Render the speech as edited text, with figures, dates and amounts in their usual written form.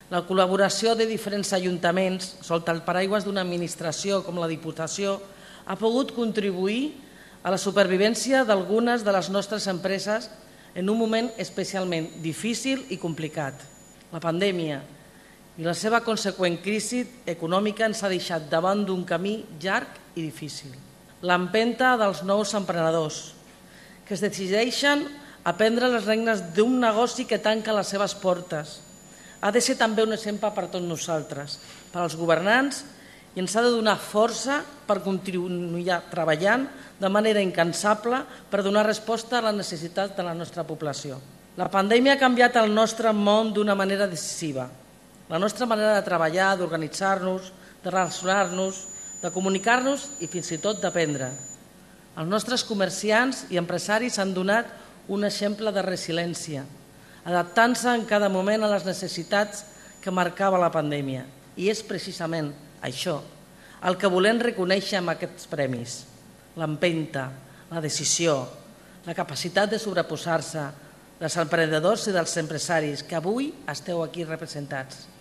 La col·laboració de diferents ajuntaments sota el paraigües d'una administració com la Diputació ha pogut contribuir a la supervivència d'algunes de les nostres empreses en un moment especialment difícil i complicat. La pandèmia i la seva conseqüent crisi econòmica ens ha deixat davant d'un camí llarg i difícil. L'empenta dels nous emprenedors, que es decideixen a prendre les regnes d'un negoci que tanca les seves portes, ha de ser també un exemple per a tots nosaltres, per als governants, i ens ha de donar força per continuar treballant de manera incansable per donar resposta a les necessitats de la nostra població. La pandèmia ha canviat el nostre món d'una manera decisiva. La nostra manera de treballar, d'organitzar-nos, de relacionar-nos, de comunicar-nos i fins i tot d'aprendre. Els nostres comerciants i empresaris han donat un exemple de resiliència, adaptant-se en cada moment a les necessitats que marcava la pandèmia. I és precisament això el que volem reconèixer amb aquests premis: l'empenta, la decisió, la capacitat de sobreposar-se dels emprenedors i dels empresaris que avui esteu aquí representats.